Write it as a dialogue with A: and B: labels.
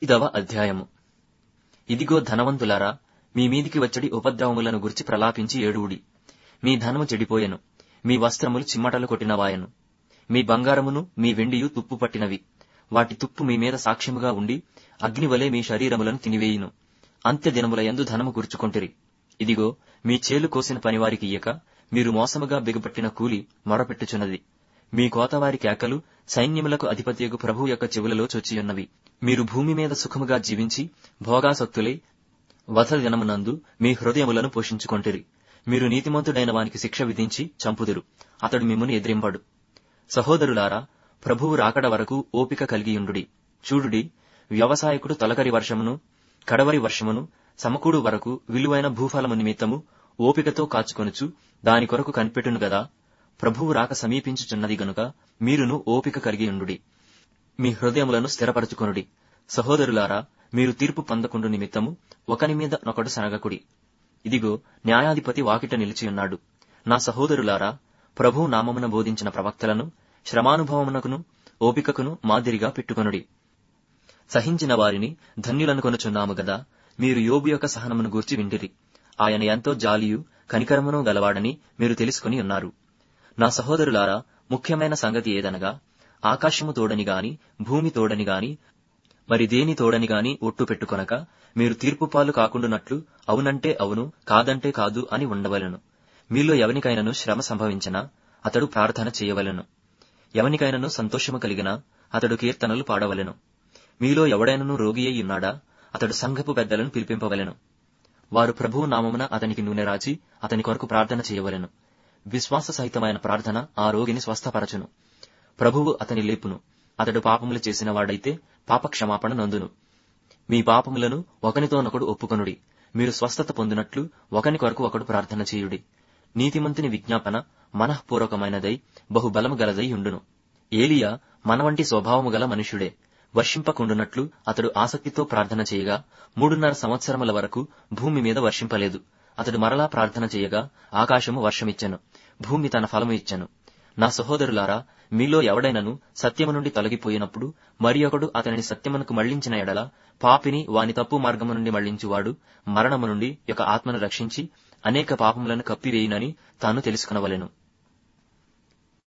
A: 5వ అధ్యాయము. ఇదిగో ధనవంతులారా, మీ మీదికి వచ్చడి ఉపద్రవములను గురించి ప్రలాపించి ఏడువుడి. మీ ధనము చెడిపోయెను, మీ వస్త్రములు చిమ్మటలు కొట్టినవాయెను. మీ బంగారమును మీ వెండియు తుప్పు పట్టినవి. వాటి తుప్పు మీ మీద సాక్ష్యముగా ఉండి అగ్నివలే మీ శరీరములను తినివేయును. అంత్య దినముల యందు ధనము కూర్చుకొంటిరి. ఇదిగో మీ చేలు కోసిన పనివారికి ఇయ్యక మీరు మోసముగా బిగపట్టిన కూలి మొరపెట్టుచున్నది. మీ కోతవారి కేకలు సైన్యములకు అధిపతియగు ప్రభువు యొక్క చెవులలో చొచ్చియున్నవి. మీరు భూమి మీద సుఖముగా జీవించి భోగాసక్తులై వధ దినమునందు మీ హృదయములను పోషించుకొంటిరి. మీరు నీతిమంతుడైన వానికి శిక్ష విధించి చంపుదురు, అతడు మిమ్మును ఎదిరింపడు. సహోదరులారా, ప్రభువు రాకడ వరకు ఓపిక కలిగియుండుడి. చూడుడి, వ్యవసాయకుడు తొలకరి వర్షమును కడవరి వర్షమును సమకూడు వరకు విలువైన భూఫలము నిమిత్తము ఓపికతో కాచుకొనుచు దాని కొరకు కనిపెట్టును గదా. ప్రభువు రాక సమీపించుచున్నది గనుక మీరును ఓపిక కలిగియుండుడి. మీ హృదయములను స్థిరపరచుకొనుడి. సహోదరులారా, మీరు తీర్పు పొందకుండు నిమిత్తము ఒకని మీద నొకడు సనగకుడి. ఇదిగో న్యాయాధిపతి వాకిట నిలిచియున్నాడు. నా సహోదరులారా, ప్రభువు నామమున బోధించిన ప్రవక్తలను శ్రమానుభవమునకును ఓపికకును మాదిరిగా పెట్టుకొనుడి. సహించిన వారిని ధన్యులనుకొనుచున్నాము గదా. మీరు యోబు యొక్క సహనమును గూర్చి వింటిరి. ఆయన ఎంతో జాలియు కనికరమును గలవాడని మీరు తెలుసుకుని ఉన్నారు. నా సహోదరులారా, ముఖ్యమైన సంగతి ఏదనగా, ఆకాశము తోడని గాని భూమి తోడని గాని మరి దేని తోడని గాని ఒట్టు పెట్టుకొనక మీరు తీర్పు పాలు కాకుండానట్లు అవునంటే అవును, కాదంటే కాదు అని ఉండవలెను. మీలో ఎవనికైనను శ్రమ సంభవించినా అతడు ప్రార్థన చేయవలెను. ఎవనికైనను సంతోషము కలిగినా అతడు కీర్తనలు పాడవలెను. మీలో ఎవడైనను రోగి అయి ఉన్నాడా, అతడు సంఘపు పెద్దలను పిలిపింపవలెను. వారు ప్రభువు నామమున అతనికి నూనె రాచి అతని కొరకు ప్రార్థన చేయవలెను. విశ్వాస సహితమైన ప్రార్థన ఆ రోగిని స్వస్థపరచును. ప్రభువు అతని లేపును. అతడు పాపములు చేసిన వాడైతే పాపక్షమాపణ నందును. మీ పాపములను ఒకనితోనొకడు ఒప్పుకొనుడి. మీరు స్వస్థత పొందినట్లు ఒకని కొరకు ఒకడు ప్రార్థన చేయుడి. నీతిమంతుని విజ్ఞాపన మనఃపూర్వకమైనదై బహుబలము గలదై ఉండును. ఏలియా మన వంటి స్వభావము గల మనుష్యుడే. వర్షింపకుండునట్లు అతడు ఆసక్తితో ప్రార్థన చేయగా 3.5 సంవత్సరముల వరకు భూమి మీద వర్షింపలేదు. అతడు మరలా ప్రార్థన చేయగా ఆకాశము వర్షమిచ్చెను, భూమి తన ఫలము ఇచ్చెను. నా సహోదరులారా, మీలో ఎవడైనను సత్యము నుండి తొలగిపోయినప్పుడు మరి ఒకడు అతనిని సత్యమునకు మళ్లించిన ఎడల పాపిని వాని తప్పు మార్గము నుండి మళ్లించువాడు మరణము నుండి యొక్క ఆత్మను రక్షించి అనేక పాపములను కప్పివేయునని తాను తెలుసుకొనవలెను.